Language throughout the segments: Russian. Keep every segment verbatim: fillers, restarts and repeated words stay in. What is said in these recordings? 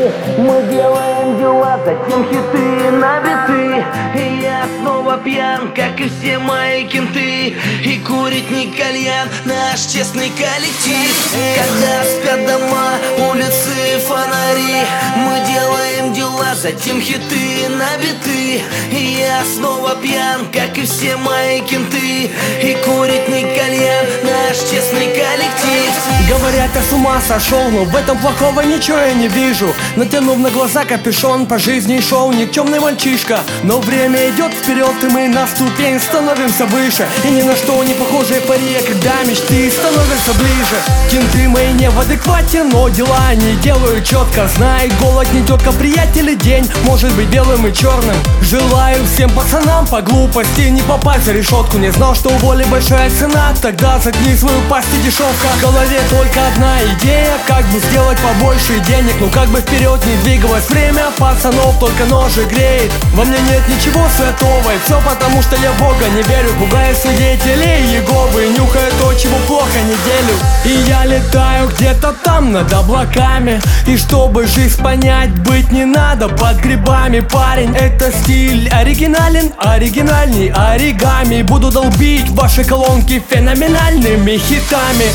фонари. Мы делаем дела, затем хиты на биты. И я снова пьян, как и все мои кенты. И курить не кальян, наш честный коллектив. Когда спят дома, улицы, фонари, мы делаем дела, затем хиты на биты. И я снова пьян, как и все мои кенты. И курить не кальян, наш честный коллектив. Говорят, я с ума сошел, но в этом плохого ничего я не вижу. Натянув на глаза капюшон, по жизни шоу никчемный мальчишка. Но время идет вперед, и мы на ступень становимся выше. И ни на что не похожие пари, когда мечты становятся ближе. Кенты мои не в адеквате, но дела они делают четко. Знай, голод не тетка, приятели, день может быть белым и черным. Желаю всем пацанам по глупости не попасть за решетку. Не знал, что у воли большая цена, тогда заткни свою пасть и дешевка. В голове только одна идея, как бы сделать побольше денег. Ну как бы вперед не двигалось время, пацанов только ножи греет. Во мне нет ничего святого, и все потому, что я в Бога не верю. Пугаю свидетелей Иеговы, нюхаю то, чего плохо неделю. И я летаю где-то там над облаками. И чтобы жизнь понять, быть не надо под грибами. Парень, это стиль оригинален, оригинальней оригами. Буду долбить ваши колонки феноменальными хитами.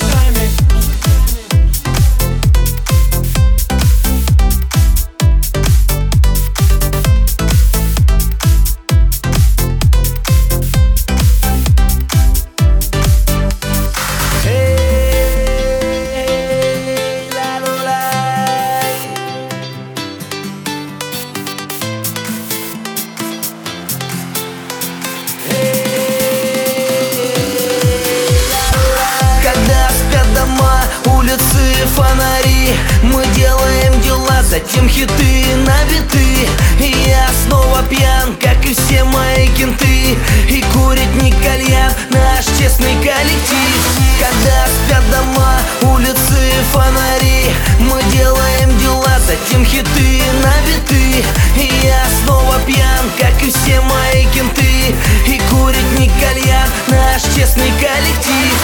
Фонари, мы делаем дела, затем хиты на биты. И я снова пьян, как и все мои кенты. И курить не кальян, наш честный коллектив. Когда спят дома, улицы, фонари, мы делаем дела, затем хиты на биты. И я снова пьян, как и все мои кенты. И курить не кальян, наш честный коллектив.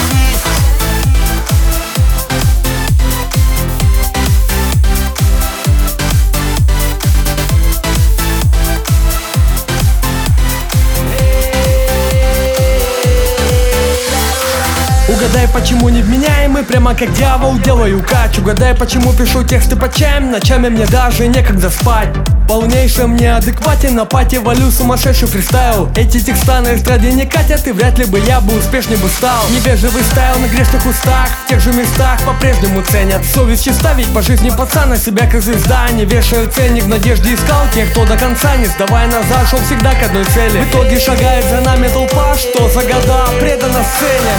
Угадай, почему невменяемый, прямо как дьявол делаю кач. Угадай, почему пишу тексты по чаям, ночами мне даже некогда спать. Полнейшем неадеквате, на пати валю сумасшедший фристайл. Эти текста на эстраде не катят, и вряд ли бы я бы успешней бы стал. Невежливый стайл на грешных устах, в тех же местах по-прежнему ценят. Совесть чиста, ведь по жизни пацан на себя как звезда. Не вешаю ценник, в надежде искал тех, кто до конца, не сдавая назад, шел всегда к одной цели. В итоге шагает за нами толпа, что за года предана сцене.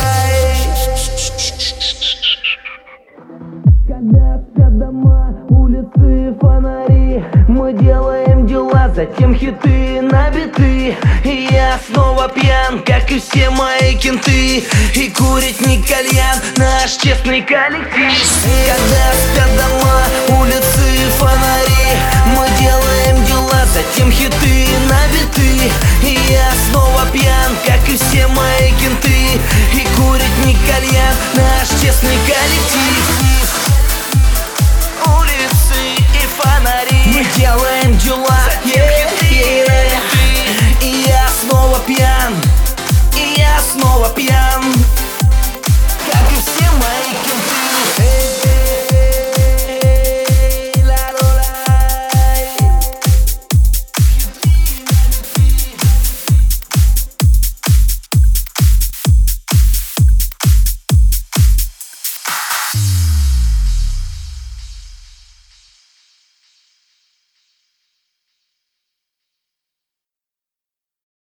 Когда спят дома, улицы, фонари, мы делаем дела, затем хиты на биты. И я снова пьян, как и все мои кенты. И курить не кальян, наш честный коллектив. Когда спят дома, улицы, фонари, мы делаем дела, затем хиты на биты. И я снова пьян, как и все мои кенты. И курить не кальян, наш честный коллектив. Мы делаем дела, yeah, yeah. И я снова пьян, и я снова пьян.